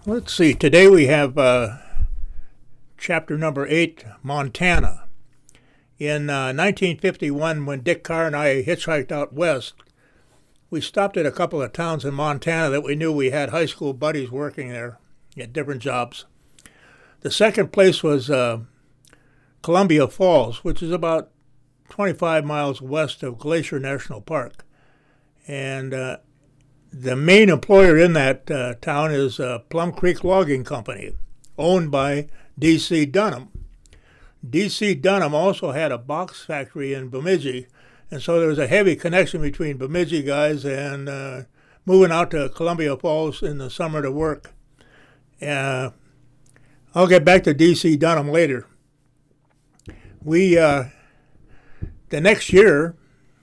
Let's see. Today we have chapter number 8, Montana. In 1951, when Dick Carr and I hitchhiked out west, we stopped at a couple of towns in Montana that we knew we had high school buddies working there at different jobs. The second place was Columbia Falls, which is about 25 miles west of Glacier National Park. And the main employer in that town is Plum Creek Logging Company, owned by D.C. Dunham. D.C. Dunham also had a box factory in Bemidji, and so there was a heavy connection between Bemidji guys and moving out to Columbia Falls in the summer to work. I'll get back to D.C. Dunham later. The next year,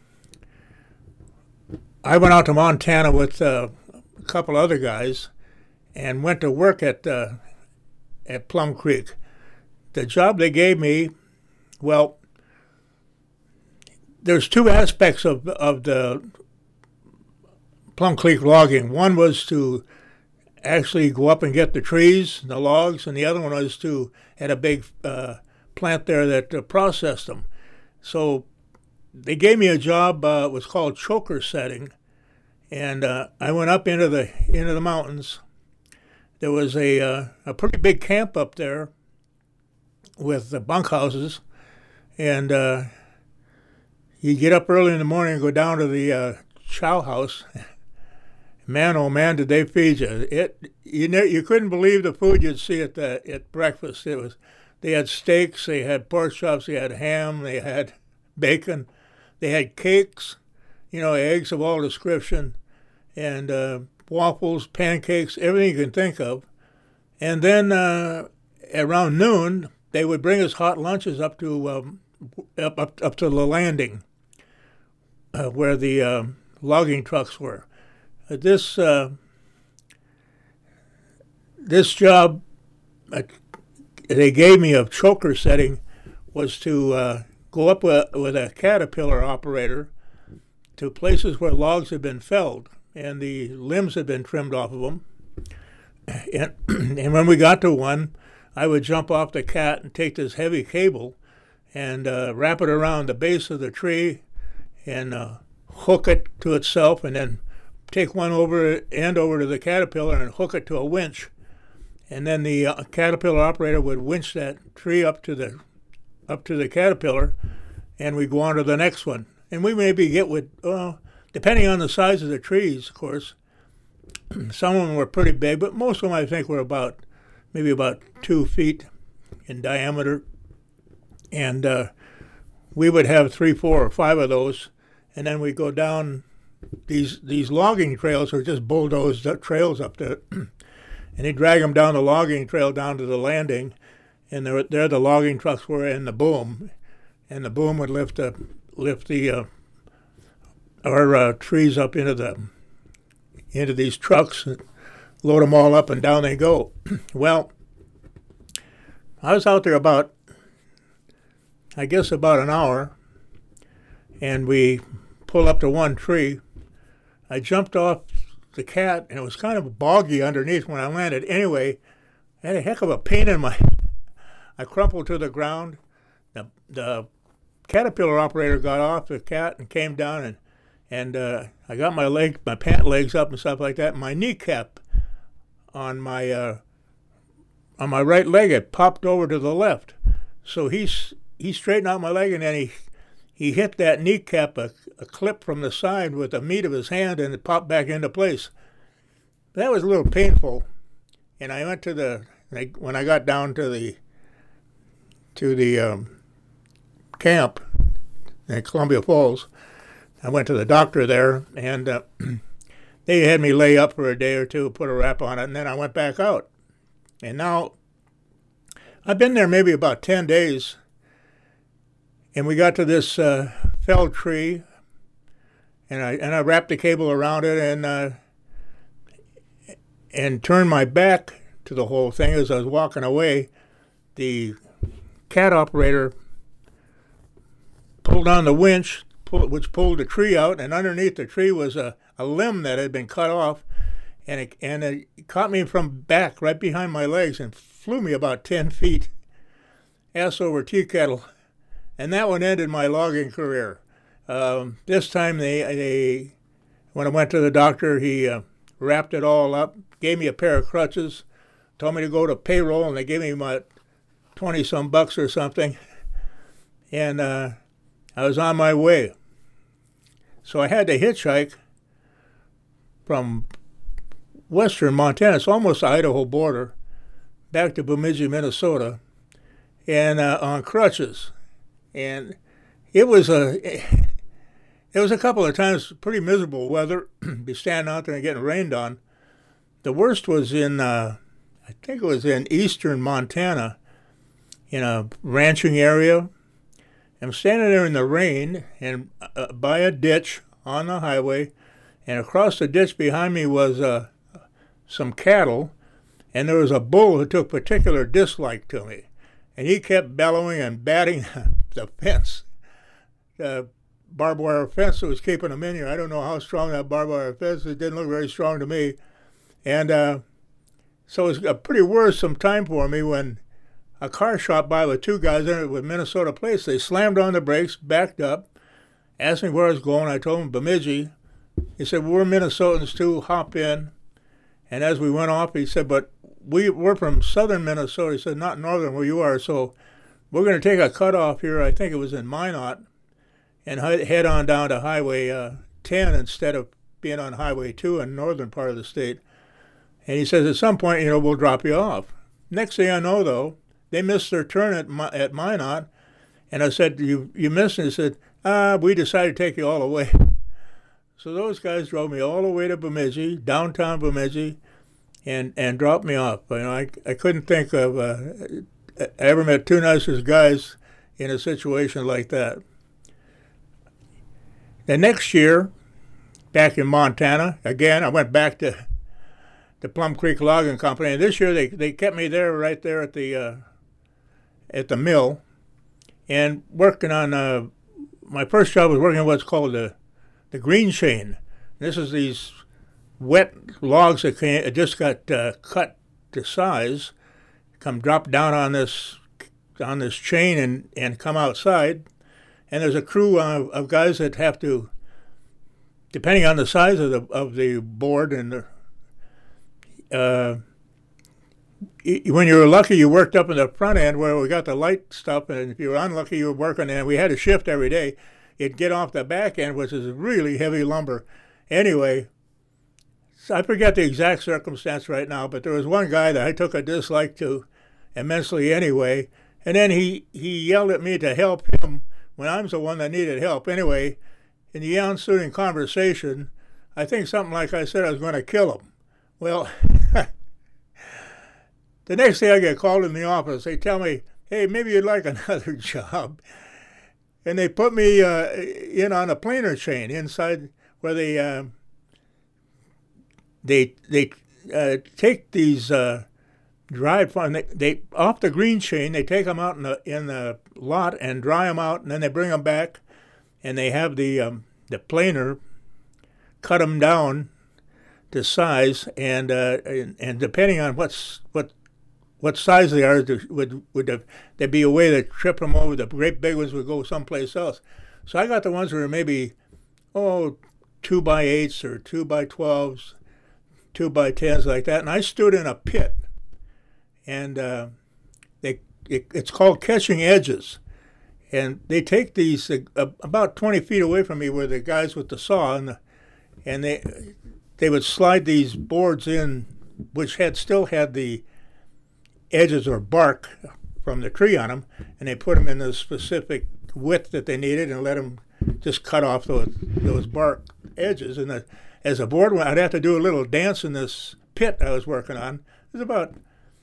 I went out to Montana with a couple other guys and went to work at Plum Creek. The job they gave me, well, there's two aspects of the Plum Creek logging. One was to actually go up and get the trees, the logs, and the other one was to had a big plant there that processed them. So they gave me a job. It was called choker setting, and I went up into the mountains. There was a pretty big camp up there with the bunkhouses, and you get up early in the morning and go down to the chow house. Man, oh man, did they feed you! You couldn't believe the food you'd see at breakfast. They had steaks, they had pork chops, they had ham, they had bacon, they had cakes, eggs of all description, and waffles, pancakes, everything you can think of. And then around noon, they would bring us hot lunches up to up to the landing where the logging trucks were. This job they gave me of choker setting was to go up with a Caterpillar operator to places where logs had been felled and the limbs had been trimmed off of them. And when we got to one, I would jump off the cat and take this heavy cable and wrap it around the base of the tree and hook it to itself, and then take one end over to the Caterpillar and hook it to a winch. And then the Caterpillar operator would winch that tree up to the Caterpillar, and we'd go on to the next one. And we maybe get depending on the size of the trees, of course. Some of them were pretty big, but most of them I think were maybe about 2 feet in diameter. And we would have 3, 4, or 5 of those, and then we'd go down these logging trails, or just bulldozed trails up there. And he'd drag them down the logging trail down to the landing, and there the logging trucks were in the boom, and the boom would lift our trees up into these trucks and load them all up, and down they go. Well, I was out there about an hour, and we pulled up to one tree. I jumped off the cat, and it was kind of boggy underneath when I landed. Anyway, I had a heck of a pain in I crumpled to the ground. The Caterpillar operator got off the cat and came down, and I got my pant legs up and stuff like that. My kneecap on my right leg had popped over to the left. So he straightened out my leg, and then he hit that kneecap a clip from the side with the meat of his hand, and it popped back into place. That was a little painful, and I went when I got down to the camp at Columbia Falls, I went to the doctor there, and they had me lay up for a day or two, put a wrap on it, and then I went back out. And now I've been there maybe about 10 days, and we got to this felled tree, and I wrapped the cable around it and turned my back to the whole thing as I was walking away. The cat operator pulled on the winch, which pulled the tree out, and underneath the tree was a limb that had been cut off, it caught me from back, right behind my legs, and flew me about 10 feet, ass over tea kettle, and that one ended my logging career. This time when I went to the doctor, he wrapped it all up, gave me a pair of crutches, told me to go to payroll, and they gave me about 20-some bucks or something, and I was on my way. So I had to hitchhike from western Montana, it's almost the Idaho border, back to Bemidji, Minnesota, and on crutches. And it was a couple of times pretty miserable weather, be standing out there and getting rained on. The worst was I think it was in eastern Montana, in a ranching area. I'm standing there in the rain and by a ditch on the highway, and across the ditch behind me was some cattle, and there was a bull who took particular dislike to me, and he kept bellowing and batting the fence, the barbed wire fence that was keeping him in here. I don't know how strong that barbed wire fence is. It didn't look very strong to me, and so it was a pretty worrisome time for me when a car shot by with two guys in it with Minnesota plates. They slammed on the brakes, backed up, asked me where I was going. I told them Bemidji. He said, well, we're Minnesotans too, hop in. And as we went off, he said, but we're from southern Minnesota. He said, not northern where you are, so we're going to take a cutoff here, I think it was in Minot, and head on down to Highway 10 instead of being on Highway 2 in the northern part of the state. And he says, at some point, we'll drop you off. Next thing I know, though, they missed their turn at Minot, and I said, you missed it? He said, we decided to take you all the way. So those guys drove me all the way to Bemidji, downtown Bemidji, and dropped me off. I couldn't think of I ever met two nicest guys in a situation like that. The next year, back in Montana, again, I went back to the Plum Creek Logging Company, and this year they kept me there, right there at the mill, and working on my first job was working on what's called the green chain. This is these wet logs that just got cut to size, drop down on this chain and come outside. And there's a crew of guys that have to, depending on the size of the board and when you were lucky, you worked up in the front end where we got the light stuff, and if you were unlucky, you were working, and we had a shift every day. You'd get off the back end, which is really heavy lumber. Anyway, so I forget the exact circumstance right now, but there was one guy that I took a dislike to immensely anyway, and then he yelled at me to help him when I was the one that needed help. Anyway, in the ensuing conversation, I think something like I said I was going to kill him. Well, the next day I get called in the office. They tell me, hey, maybe you'd like another job. And they put me in on a planer chain inside where they take these dried farm. They off the green chain. They take them out in the lot and dry them out, and then they bring them back, and they have the planer cut them down to size, and depending on what size they are, would there be a way to trip them over? The great big ones would go someplace else. So I got the ones that were maybe 2x8s or 2x12s, 2x10s like that, and I stood in a pit, and it's called catching edges, and they take these about 20 feet away from me where the guys with the saw and they would slide these boards in, which still had the edges or bark from the tree on them, and they put them in the specific width that they needed and let them just cut off those bark edges. And as a board went, I'd have to do a little dance in this pit I was working on. It was about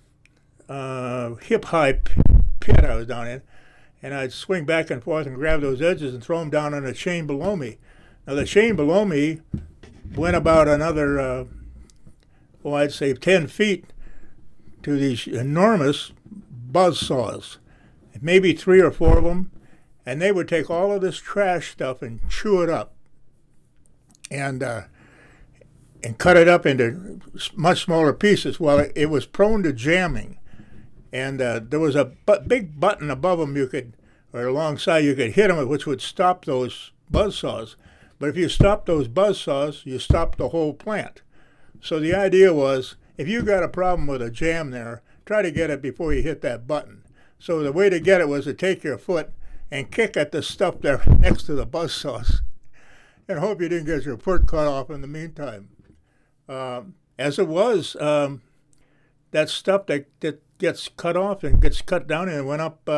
hip-high pit I was down in, and I'd swing back and forth and grab those edges and throw them down on the chain below me. Now the chain below me went about another, I'd say 10 feet to these enormous buzz saws, maybe 3 or 4 of them, and they would take all of this trash stuff and chew it up. And and cut it up into much smaller pieces. Well, it was prone to jamming, and there was a big button above them or alongside you could hit them, which would stop those buzz saws. But if you stop those buzz saws, you stop the whole plant. So the idea was, if you got a problem with a jam there, try to get it before you hit that button. So the way to get it was to take your foot and kick at the stuff there next to the buzz saws, and hope you didn't get your foot cut off in the meantime. As it was, that stuff that gets cut off and gets cut down and went up.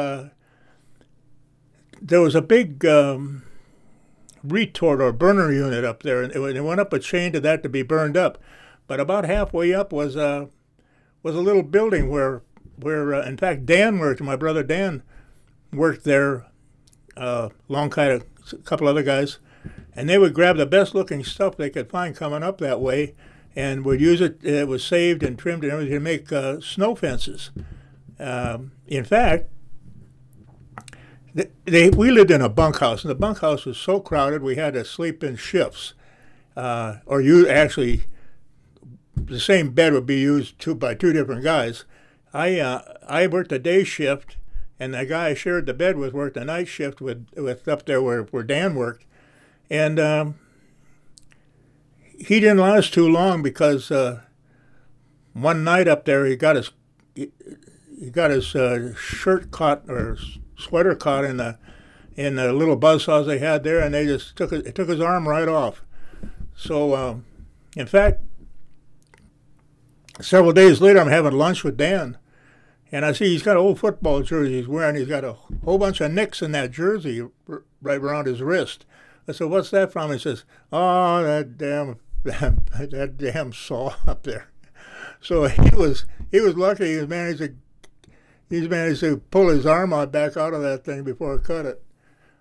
There was a big retort or burner unit up there, and it went up a chain to that to be burned up. But about halfway up was a little building where in fact Dan worked. My brother Dan worked there, along kind of a couple other guys, and they would grab the best looking stuff they could find coming up that way, and would use it. It was saved and trimmed and everything to make snow fences. In fact, we lived in a bunkhouse, and the bunkhouse was so crowded we had to sleep in shifts. Or you actually, the same bed would be used by two different guys. I worked a day shift, and the guy I shared the bed with worked a night shift with up there where Dan worked. And he didn't last too long because one night up there he got his shirt caught or sweater caught in the little buzzsaws they had there, and they just took his arm right off. So in fact, several days later I'm having lunch with Dan, and I see he's got an old football jersey he's wearing. He's got a whole bunch of nicks in that jersey right around his wrist. I said, "What's that from?" He says, "Oh, that damn saw up there." So he was lucky. He managed to pull his arm back out of that thing before it cut it.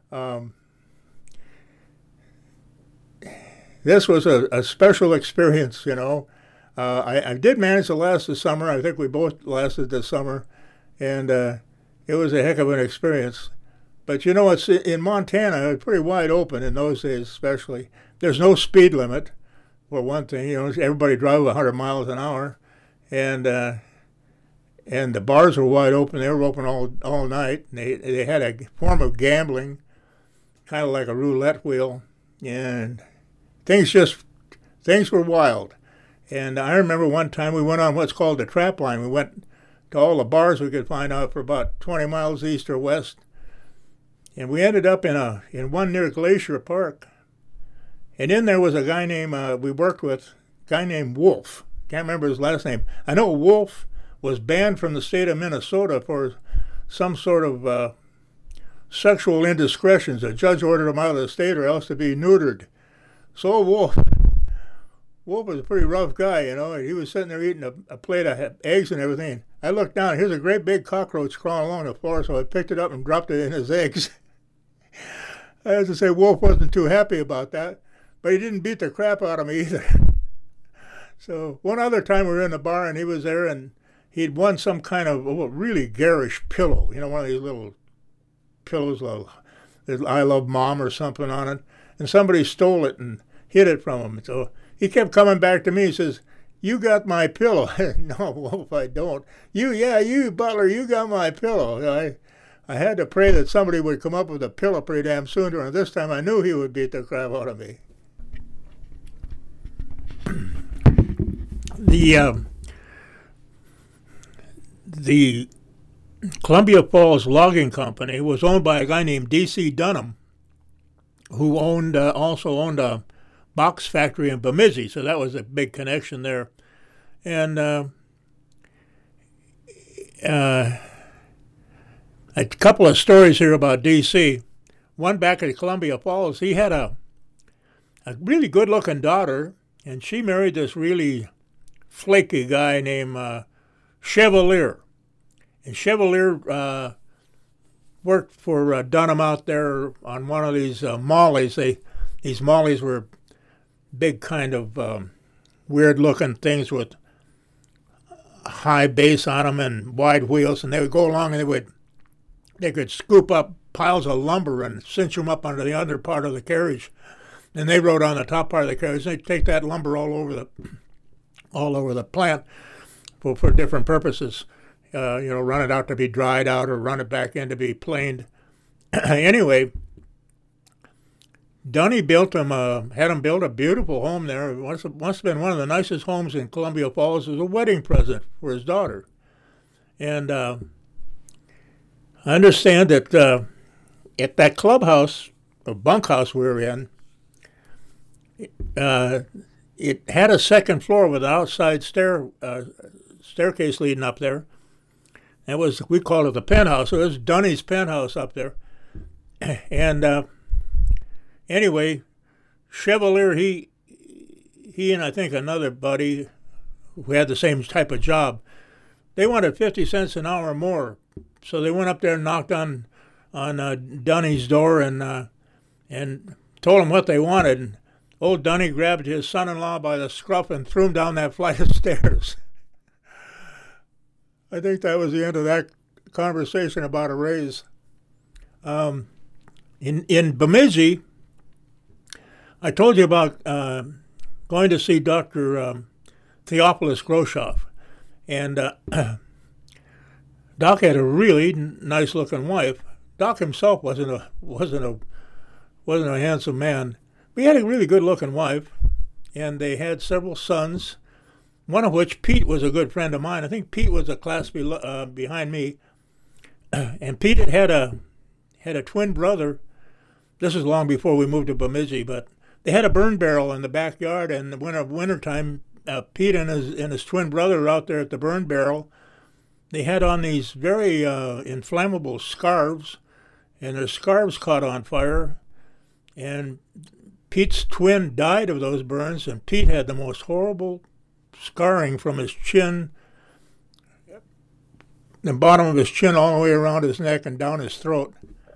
This was a special experience, you know. I did manage to last the summer. I think we both lasted the summer, and it was a heck of an experience. But you know, it's in Montana, it's pretty wide open in those days, especially. There's no speed limit, for one thing. You know, everybody drove 100 miles an hour, and the bars were wide open. They were open all night. They had a form of gambling, kind of like a roulette wheel, and things were wild. And I remember one time we went on what's called the trap line. We went to all the bars we could find out for about 20 miles east or west. And we ended up in one near Glacier Park. And in there was a guy named, we worked with, a guy named Wolf. Can't remember his last name. I know Wolf was banned from the state of Minnesota for some sort of sexual indiscretions. A judge ordered him out of the state or else to be neutered. So Wolf was a pretty rough guy, you know. He was sitting there eating a plate of eggs and everything. I looked down, here's a great big cockroach crawling along the floor, so I picked it up and dropped it in his eggs. I have to say, Wolf wasn't too happy about that, but he didn't beat the crap out of me either. So one other time we were in the bar, and he was there, and he'd won some kind of really garish pillow, you know, one of these little pillows, there's I Love Mom or something on it, and somebody stole it and hid it from him. So he kept coming back to me. He says, "You got my pillow." No, Wolf, I don't. You, Butler, you got my pillow. I had to pray that somebody would come up with a pillow pretty damn soon, and this time I knew he would beat the crap out of me. The Columbia Falls Logging Company was owned by a guy named D.C. Dunham, who also owned a box factory in Bemidji, so that was a big connection there. And a couple of stories here about D.C. One back at Columbia Falls, he had a really good-looking daughter, and she married this really flaky guy named Chevalier. And Chevalier worked for Dunham out there on one of these mollies. These mollies were big kind of weird-looking things with high base on them and wide wheels, and they would go along and they could scoop up piles of lumber and cinch them up under the under part of the carriage. and they rode on the top part of the carriage. They take that lumber all over the plant for different purposes. Run it out to be dried out or run it back in to be planed. Anyway, Dunny had him build a beautiful home there. It must have been one of the nicest homes in Columbia Falls as a wedding present for his daughter. And I understand that at that clubhouse or bunkhouse we were in, it had a second floor with an outside staircase leading up there. We called it the penthouse. So it was Dunny's penthouse up there. And anyway, Chevalier, he and I think another buddy who had the same type of job, they wanted 50 cents an hour more. So they went up there and knocked on Dunny's door and told him what they wanted. And old Dunny grabbed his son-in-law by the scruff and threw him down that flight of stairs. I think that was the end of that conversation about a raise. In Bemidji, I told you about going to see Dr. Theophilus Groshoff, and Doc had a really nice-looking wife. Doc himself wasn't a handsome man, but he had a really good-looking wife, and they had several sons. One of which, Pete, was a good friend of mine. I think Pete was a class behind me, and Pete had a twin brother. This is long before we moved to Bemidji, but they had a burn barrel in the backyard, and when wintertime, Pete and his twin brother were out there at the burn barrel. They had on these very inflammable scarves, and their scarves caught on fire, and Pete's twin died of those burns, and Pete had the most horrible scarring from his chin, the bottom of his chin all the way around his neck and down his throat.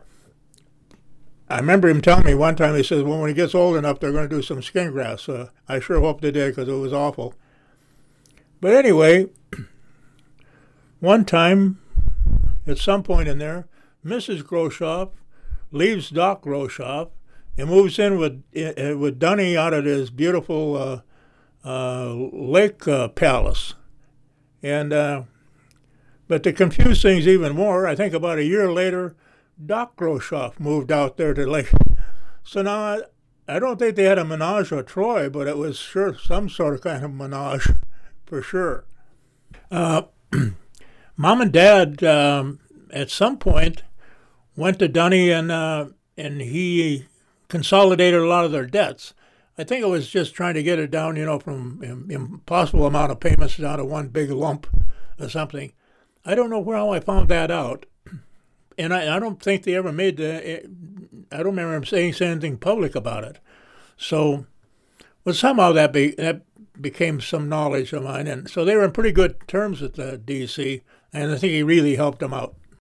I remember him telling me one time, he says, well, when he gets old enough, they're going to do some skin grafts. I sure hope they did, because it was awful. But anyway, one time, at some point in there, Mrs. Groshoff leaves Doc Groshoff and moves in with Dunny out of his beautiful lake palace. And but to confuse things even more, I think about a year later, Doc Groshoff moved out there to Lake. So now I don't think they had a menage a trois, but it was sure some sort of kind of menage for sure. Mom and Dad at some point went to Dunny and he consolidated a lot of their debts. I think it was just trying to get it down, from impossible amount of payments down to one big lump or something. I don't know how I found that out. And I don't think they ever I don't remember him saying anything public about it. So, but somehow that became some knowledge of mine. And so they were in pretty good terms at the D.C., and I think he really helped them out.